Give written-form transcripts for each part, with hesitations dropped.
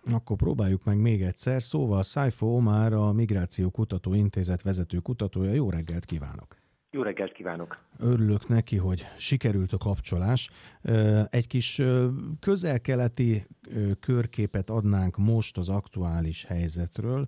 Akkor próbáljuk meg még egyszer. Szóval Szájfo Omar, a Migráció Kutató Intézet vezető kutatója. Jó reggelt kívánok! Jó reggelt kívánok! Örülök neki, hogy sikerült a kapcsolás. Egy kis közel-keleti körképet adnánk most az aktuális helyzetről.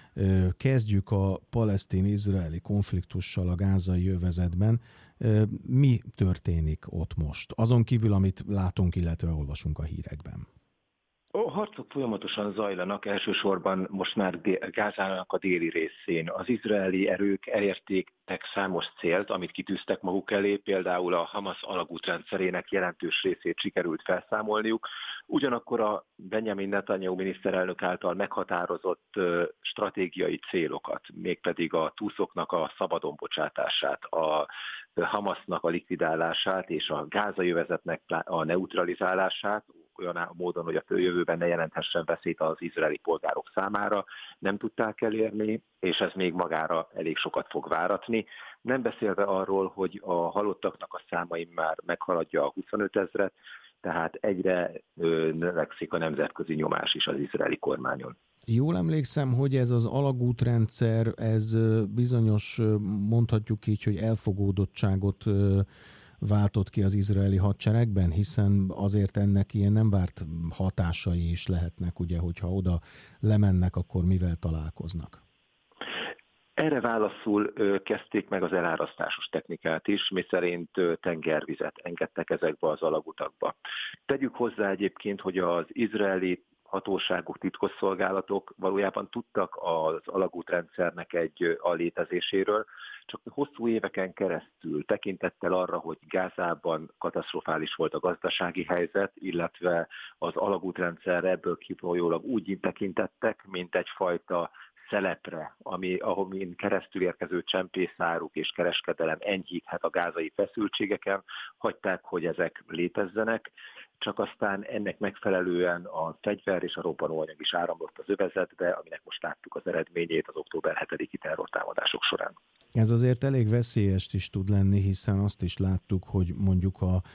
Kezdjük a palesztin-izraeli konfliktussal a gázai övezetben. Mi történik ott most? Azon kívül, amit látunk, illetve olvasunk a hírekben. A harcok folyamatosan zajlanak, elsősorban most már Gázának a déli részén. Az izraeli erők elérték számos célt, amit kitűztek maguk elé, például a Hamas alagútrendszerének jelentős részét sikerült felszámolniuk. Ugyanakkor a Benjamin Netanyahu miniszterelnök által meghatározott stratégiai célokat, mégpedig a túszoknak a szabadon bocsátását, a Hamasnak a likvidálását és a gázai övezetnek a neutralizálását, olyan módon, hogy a jövőben ne jelenthessen veszélyt az izraeli polgárok számára, nem tudták elérni, és ez még magára elég sokat fog váratni. Nem beszélve arról, hogy a halottaknak a száma már meghaladja a 25 000-et, tehát egyre növekszik a nemzetközi nyomás is az izraeli kormányon. Jól emlékszem, hogy ez az alagútrendszer, ez bizonyos, mondhatjuk így, hogy elfogódottságot váltott ki az izraeli hadseregben, hiszen azért ennek ilyen nem várt hatásai is lehetnek, ugye, hogyha oda lemennek, akkor mivel találkoznak? Erre válaszul kezdték meg az elárasztásos technikát is, miszerint tengervizet engedtek ezekbe az alagutakba. Tegyük hozzá egyébként, hogy az izraeli hatóságok, titkosszolgálatok valójában tudtak az alagútrendszernek a létezéséről, csak hosszú éveken keresztül tekintettel arra, hogy Gázában katasztrofális volt a gazdasági helyzet, illetve az alagútrendszer ebből kifolyólag úgy tekintettek, mint egyfajta szelepre, amin keresztül érkező csempészáruk és kereskedelem enyhíthet a gázai feszültségeken, hagyták, hogy ezek létezzenek, csak aztán ennek megfelelően a fegyver és a robbanóanyag is áramlott az övezetbe, aminek most láttuk az eredményét az október 7-i terrortámadások során. Ez azért elég veszélyes is tud lenni, hiszen azt is láttuk, hogy mondjuk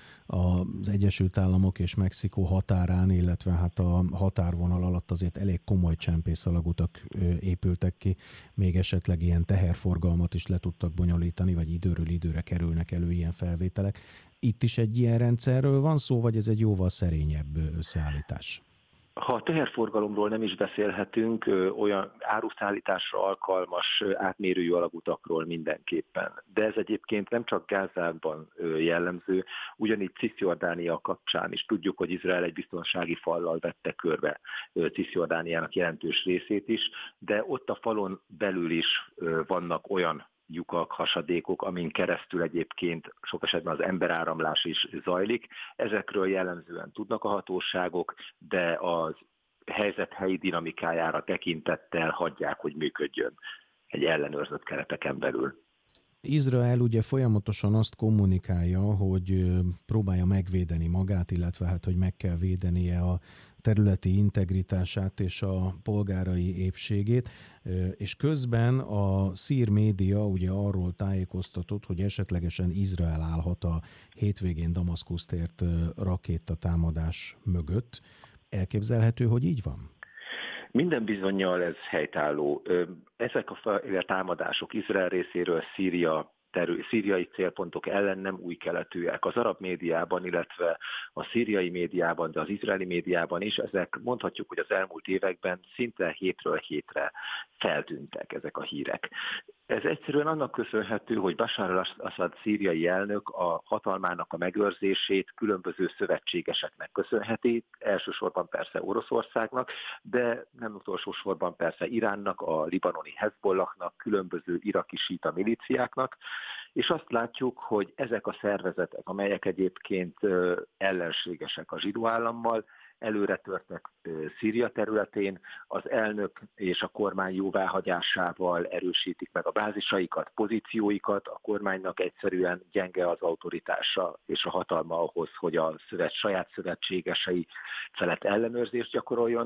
az Egyesült Államok és Mexikó határán, illetve hát a határvonal alatt azért elég komoly csempészalagutak épültek ki, még esetleg ilyen teherforgalmat is le tudtak bonyolítani, vagy időről időre kerülnek elő ilyen felvételek. Itt is egy ilyen rendszerről van szó, vagy ez egy jóval szerényebb összeállítás? Ha a teherforgalomról nem is beszélhetünk, olyan áruszállításra alkalmas átmérőjű alagutakról mindenképpen. De ez egyébként nem csak Gázában jellemző, ugyanígy Cisjordánia kapcsán is tudjuk, hogy Izrael egy biztonsági fallal vette körbe Cisjordániának jelentős részét is, de ott a falon belül is vannak olyan lyukak, hasadékok, amin keresztül egyébként sok esetben az emberáramlás is zajlik. Ezekről jellemzően tudnak a hatóságok, de az helyzet helyi dinamikájára tekintettel hagyják, hogy működjön egy ellenőrzött kereteken belül. Izrael ugye folyamatosan azt kommunikálja, hogy próbálja megvédeni magát, illetve hát, hogy meg kell védenie a területi integritását és a polgárai épségét, és közben a szír média ugye arról tájékoztatott, hogy esetlegesen Izrael állhat a hétvégén Damaszkuszt ért rakétatámadás mögött. Elképzelhető, hogy így van? Minden bizonnyal ez helytálló. Ezek a támadások Izrael részéről szíriai célpontok ellen nem új keletűek. Az arab médiában, illetve a szíriai médiában, de az izraeli médiában is, ezek mondhatjuk, hogy az elmúlt években szinte hétről hétre feltűntek ezek a hírek. Ez egyszerűen annak köszönhető, hogy Bashar al-Assad szíriai elnök a hatalmának a megőrzését különböző szövetségeseknek köszönheti, elsősorban persze Oroszországnak, de nem utolsó sorban persze Iránnak, a libanoni Hezbollahnak, különböző iraki síta milíciáknak, és azt látjuk, hogy ezek a szervezetek, amelyek egyébként ellenségesek a zsidó állammal, előre törtek Szíria területén, az elnök és a kormány jóváhagyásával erősítik meg a bázisaikat, pozícióikat, a kormánynak egyszerűen gyenge az autoritása és a hatalma ahhoz, hogy a saját szövetségesei felett ellenőrzést gyakoroljon,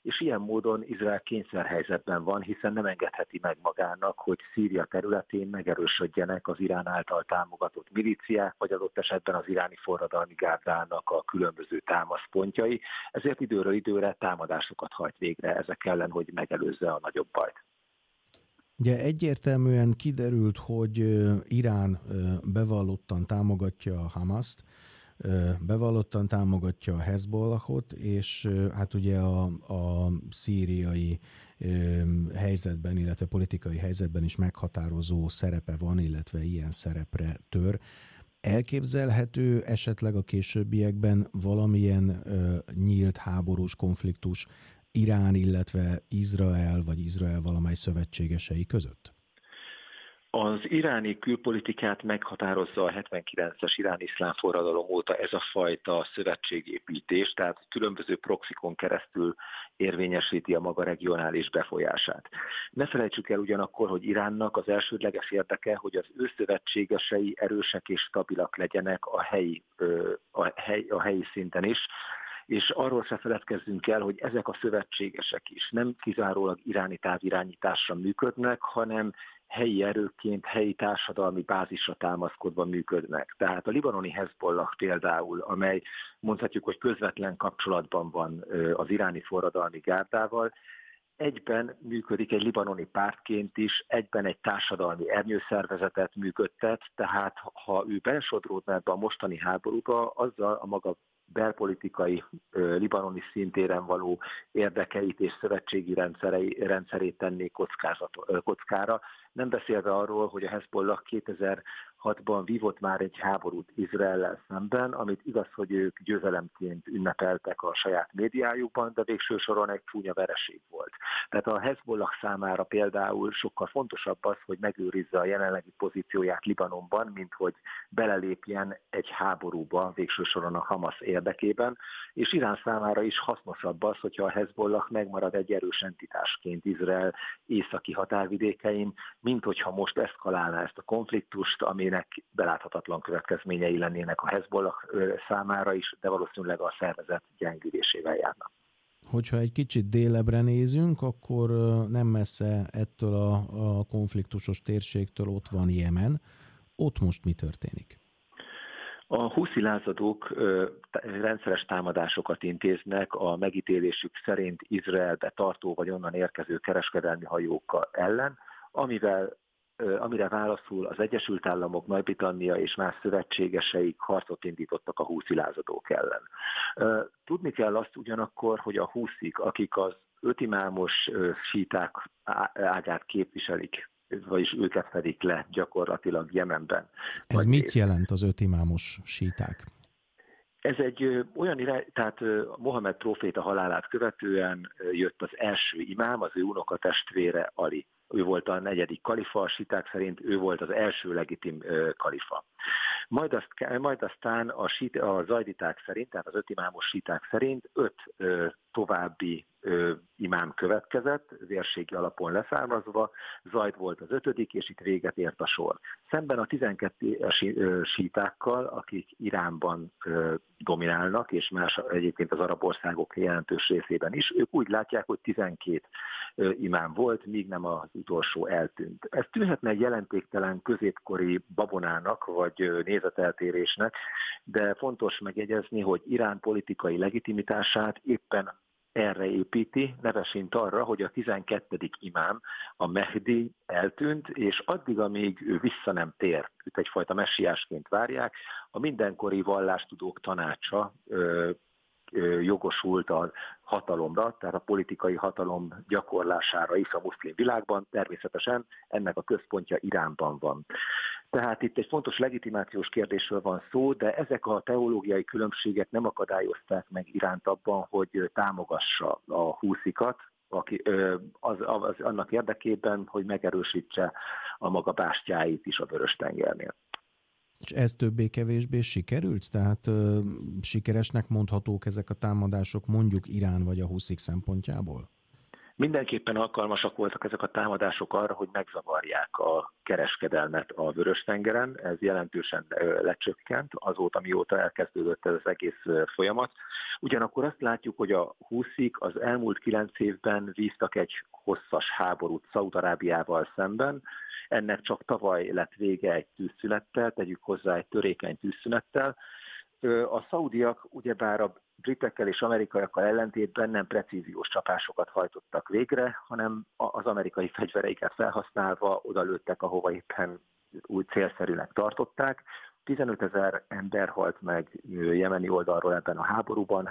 és ilyen módon Izrael kényszerhelyzetben van, hiszen nem engedheti meg magának, hogy Szíria területén megerősödjenek az Irán által támogatott milíciák, vagy adott esetben az iráni forradalmi gárdának a különböző támaszpontjai, ezért időről időre támadásokat hajt végre ezek ellen, hogy megelőzze a nagyobb bajt. Ugye egyértelműen kiderült, hogy Irán bevallottan támogatja a Hamaszt, bevallottan támogatja a Hezbollahot, és hát ugye a szíriai helyzetben, illetve politikai helyzetben is meghatározó szerepe van, illetve ilyen szerepre tör. Elképzelhető esetleg a későbbiekben valamilyen nyílt háborús konfliktus Irán, illetve Izrael, vagy Izrael valamely szövetségesei között? Az iráni külpolitikát meghatározza a 79-es iráni-iszlám forradalom óta ez a fajta szövetségépítés, tehát különböző proxikon keresztül érvényesíti a maga regionális befolyását. Ne felejtsük el ugyanakkor, hogy Iránnak az elsődleges érdeke, hogy az ő szövetségesei erősek és stabilak legyenek a helyi szinten is, és arról se feledkezzünk el, hogy ezek a szövetségesek is nem kizárólag iráni távirányításra működnek, hanem helyi erőként, helyi társadalmi bázisra támaszkodva működnek. Tehát a libanoni Hezbollah például, amely mondhatjuk, hogy közvetlen kapcsolatban van az iráni forradalmi gárdával, egyben működik egy libanoni pártként is, egyben egy társadalmi ernyőszervezetet működtet, tehát ha ő belesodródna ebbe a mostani háborúba, azzal a maga belpolitikai libanoni szintéren való érdekeit és szövetségi rendszerét tenné kockára. Nem beszélve arról, hogy a Hezbollah 2006-ban vívott már egy háborút Izraellel szemben, amit igaz, hogy ők győzelemként ünnepeltek a saját médiájukban, de végső soron egy csúnya vereség volt. Tehát a Hezbollah számára például sokkal fontosabb az, hogy megőrizze a jelenlegi pozícióját Libanonban, mint hogy belelépjen egy háborúba végső soron a Hamas érdekében, és Irán számára is hasznosabb az, hogyha a Hezbollah megmarad egy erős entitásként Izrael északi határvidékein, mint hogyha most eszkalálná ezt a konfliktust, aminek beláthatatlan következményei lennének a Hezbollah számára is, de valószínűleg a szervezet gyengülésével járna. Hogyha egy kicsit délebbre nézünk, akkor nem messze ettől a konfliktusos térségtől ott van Jemen. Ott most mi történik? A huszi lázadók rendszeres támadásokat intéznek a megítélésük szerint Izraelbe tartó vagy onnan érkező kereskedelmi hajókkal ellen, amire válaszul az Egyesült Államok, Nagy-Britannia és más szövetségeseik harcot indítottak a huszi lázadók ellen. Tudni kell azt ugyanakkor, hogy a huszik, akik az ötimámos síták ágát képviselik, vagyis őket fedik le gyakorlatilag Jemenben. Ez mit jelent az ötimámos síták? Ez egy olyan irány, tehát Mohamed próféta halálát követően jött az első imám, az ő unokatestvére Ali. Ő volt a 4. kalifa, a síták szerint ő volt az első legitim kalifa. Majd aztán a zajditák szerint, tehát az 5 imámos síták szerint 5 további imám következett, vérségi alapon leszármazva, Zajd volt az 5., és itt véget ért a sor. Szemben a 12 sítákkal, akik Iránban dominálnak, és más egyébként az arab országok jelentős részében is, ők úgy látják, hogy 12 imám volt, míg nem az utolsó eltűnt. Ez tűnhetne egy jelentéktelen középkori babonának, vagy nézeteltérésnek, de fontos megjegyezni, hogy Irán politikai legitimitását éppen erre építi, nevesint arra, hogy a 12. imám, a Mehdi eltűnt, és addig, amíg ő vissza nem tér, őt egyfajta messiásként várják, a mindenkori vallástudók tanácsa jogosult a hatalomra, tehát a politikai hatalom gyakorlására is a muszlim világban, természetesen ennek a központja Iránban van. Tehát itt egy fontos legitimációs kérdésről van szó, de ezek a teológiai különbségek nem akadályozták meg Iránt abban, hogy támogassa a huszikat, annak érdekében, hogy megerősítse a maga bástyáit is a Vörös-tengernél. És ez többé-kevésbé sikerült? Tehát sikeresnek mondhatók ezek a támadások mondjuk Irán vagy a huszik szempontjából? Mindenképpen alkalmasak voltak ezek a támadások arra, hogy megzavarják a kereskedelmet a Vörös-tengeren. Ez jelentősen lecsökkent azóta, mióta elkezdődött ez az egész folyamat. Ugyanakkor azt látjuk, hogy a húszik az elmúlt 9 évben vívtak egy hosszas háborút Szaúd-Arábiával szemben. Ennek csak tavaly lett vége egy tűzszünettel, tegyük hozzá egy törékeny tűzszünettel. A szaudiak ugyebár a britekkel és amerikaiakkal ellentétben nem precíziós csapásokat hajtottak végre, hanem az amerikai fegyvereiket felhasználva odalőttek, ahova éppen úgy célszerűnek tartották. 15 000 ember halt meg jemeni oldalról ebben a háborúban,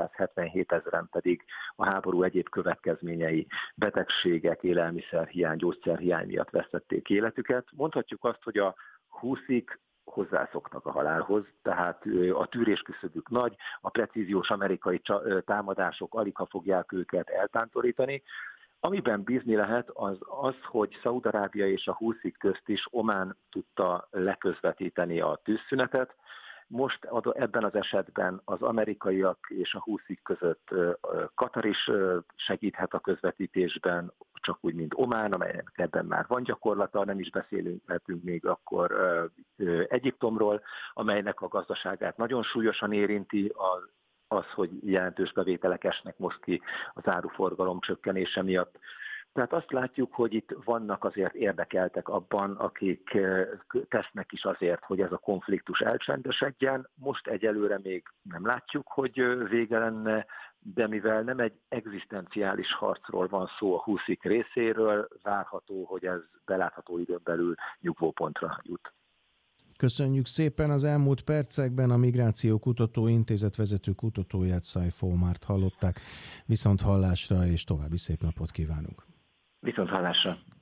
377 000-en pedig a háború egyéb következményei, betegségek, élelmiszerhiány, gyógyszerhiány miatt vesztették életüket. Mondhatjuk azt, hogy a húszik hozzászoktak a halálhoz, tehát a tűrésküszöbük nagy, a precíziós amerikai támadások aligha fogják őket eltántorítani. Amiben bízni lehet, az, hogy Szaúd-Arábia és a húszik közt is Omán tudta leközvetíteni a tűzszünetet. Most ebben az esetben az amerikaiak és a húszik között Katar is segíthet a közvetítésben, csak úgy, mint Omán, amelynek ebben már van gyakorlata, nem is beszélünk még akkor Egyiptomról, amelynek a gazdaságát nagyon súlyosan érinti az, hogy jelentős bevételek esnek most ki az áruforgalom csökkenése miatt. Tehát azt látjuk, hogy itt vannak azért érdekeltek abban, akik tesznek is azért, hogy ez a konfliktus elcsendesedjen. Most egyelőre még nem látjuk, hogy vége lenne, de mivel nem egy egzisztenciális harcról van szó a húszik részéről, várható, hogy ez belátható időn belül nyugvópontra jut. Köszönjük szépen! Az elmúlt percekben a Migráció Kutató Intézet vezető kutatóját, Saifo Omart hallották. Viszont hallásra és további szép napot kívánunk! Viszont hallásra!